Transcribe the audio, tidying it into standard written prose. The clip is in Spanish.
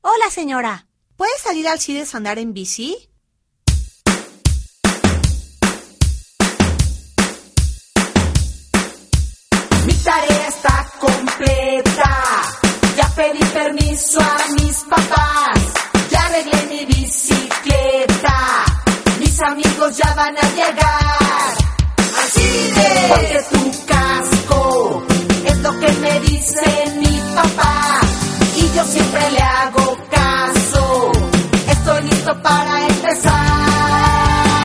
Hola, señora. ¿Puede salir al CIDES a andar en bici? Mi tarea está completa. Ya pedí permiso a mis papás. Ya arreglé mi bicicleta. Mis amigos ya van a llegar al CIDES. Porque tu casco es lo que me dice mi